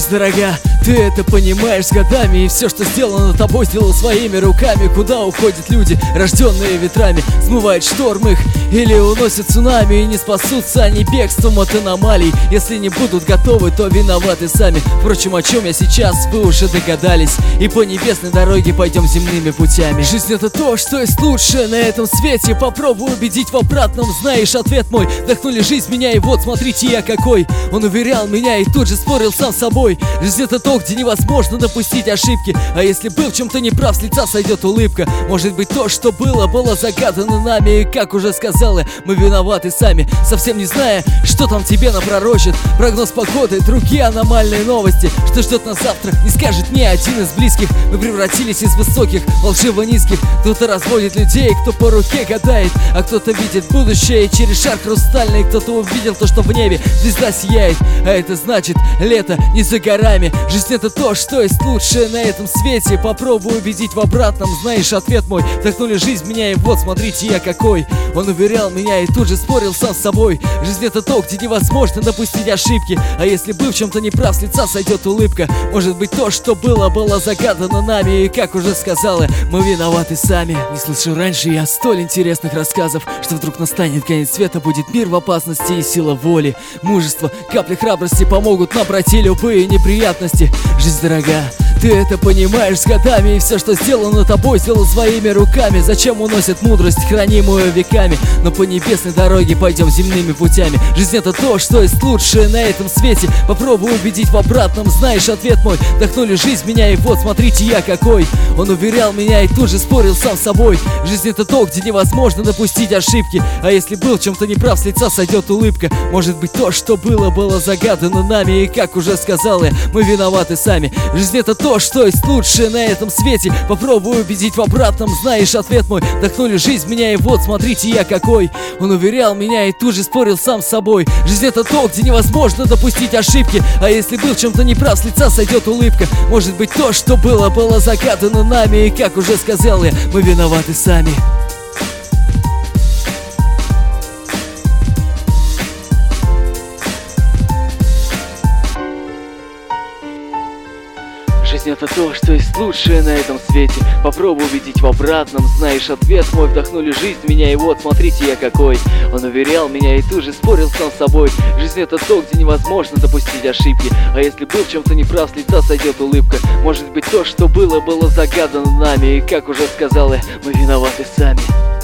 Жизнь дорога, ты это понимаешь с годами. И все, что сделано тобой, сделал своими руками. Куда уходят люди, рожденные ветрами? Смывает шторм их или уносит цунами. И не спасутся они бегством от аномалий. Если не будут готовы, то виноваты сами. Впрочем, о чем я сейчас, вы уже догадались. И по небесной дороге пойдем земными путями. Жизнь — это то, что есть лучшее на этом свете. Попробуй убедить в обратном, знаешь ответ мой. Вдохнули жизнь меня, и вот смотрите я какой. Он уверял меня и тут же спорил сам с собой. Жизнь — это то, где невозможно допустить ошибки. А если был в чем-то неправ, с лица сойдет улыбка. Может быть, то, что было загадано нами. И как уже сказала, мы виноваты сами, совсем не зная, что там тебе напророчит. Прогноз погоды, другие аномальные новости. Что ждет нас завтра, не скажет ни один из близких. Мы превратились из высоких в лживо низких. Кто-то разводит людей, кто по руке гадает, а кто-то видит будущее через шар хрустальный. Кто-то увидел то, что в небе звезда сияет, а это значит, лето не за горами. Жизнь — это то, что есть лучшее на этом свете. Попробуй убедить в обратном, знаешь ответ мой. Вдохнули жизнь в меня, и вот смотрите я какой. Он уверял меня и тут же спорил сам с собой. Жизнь — это то, где невозможно допустить ошибки. А если был в чем-то неправ, с лица сойдет улыбка. Может быть, то, что было загадано нами. И как уже сказала, мы виноваты сами. Не слышал раньше я столь интересных рассказов, что вдруг настанет конец света, будет мир в опасности и сила воли, мужество, капли храбрости помогут нам пройти любые неприятности. Жизнь дорога, ты это понимаешь с годами. И все, что сделано тобой, сделал своими руками. Зачем уносят мудрость, хранимую веками? Но по небесной дороге пойдем земными путями. Жизнь — это то, что есть лучшее на этом свете. Попробуй убедить в обратном, знаешь ответ мой. Вдохнули жизнь в меня, и вот смотрите я какой. Он уверял меня и тут же спорил сам с собой. Жизнь — это то, где невозможно допустить ошибки. А если был в чем-то неправ, с лица сойдет улыбка. Может быть, то, что было загадано нами. И как уже сказал я, мы виноваты сами. Жизнь — это то, что есть лучшее на этом свете. Попробуй убедить в обратном, знаешь ответ мой. Вдохнули жизнь в меня, и вот смотрите я какой. Он уверял меня и тут же спорил сам с собой. Жизнь — это то, где невозможно допустить ошибки. А если был в чем-то неправ, с лица сойдет улыбка. Может быть, то, что было загадано нами. И как уже сказал я, мы виноваты сами. Жизнь — это то, что есть лучшее на этом свете. Попробуй убедить в обратном, знаешь ответ мой. Вдохнули жизнь в меня, и вот смотрите я какой. Он уверял меня и тут же спорил сам с собой. Жизнь — это то, где невозможно допустить ошибки. А если был в чем-то неправ, с лица сойдет улыбка. Может быть, то, что было загадано нами. И как уже сказал я, мы виноваты сами.